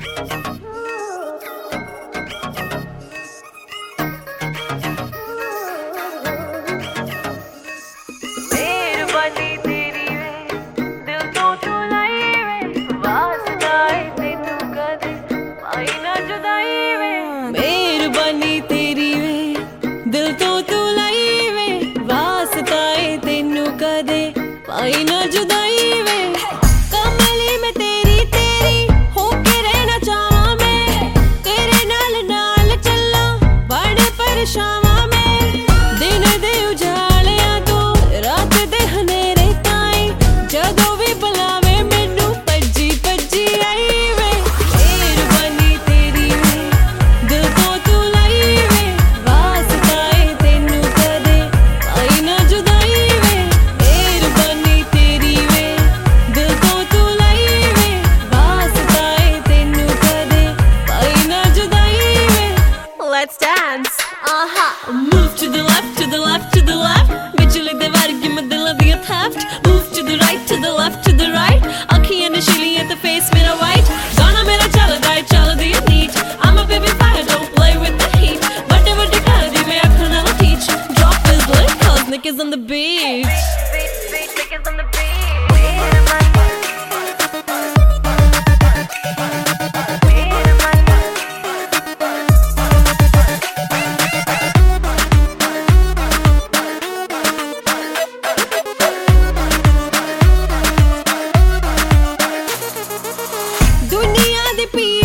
पाई ना जुदाई वे कमली में तेरी तेरी होके रहना चाहवा मैं तेरे नाल नाल चला बड़े परेशावा मैं दिन दे उजालिया तो रात दे हनेरे ताई जदों भी बुलावे मैनू भज्जी भज्जी आई वे मेहरबानी तेरी वे दिल तो तू लाई वे वास्ता है तेनू कदे पाई ना जुदाई वे मेहरबानी तेरी वे दिल तो तू लाई वे वास्ता है तेनू कदे पाई ना जुदाई वे Let's dance. Move to the left, to the left, to the left. बिजली दे वर्गी मैं दिल दिया theft. Move to the right, to the left, to the right. अखियां नशीलियां ते face मेरा white. गाना मेरा चलदा है चलदी है neat. I'm a baby fire, don't play with the heat. बड़े बड़े कर दी मैं आँखों नाल teach. Drop is lit, cause niggas on the beach. Niggas on the beach. दुनिया दी पी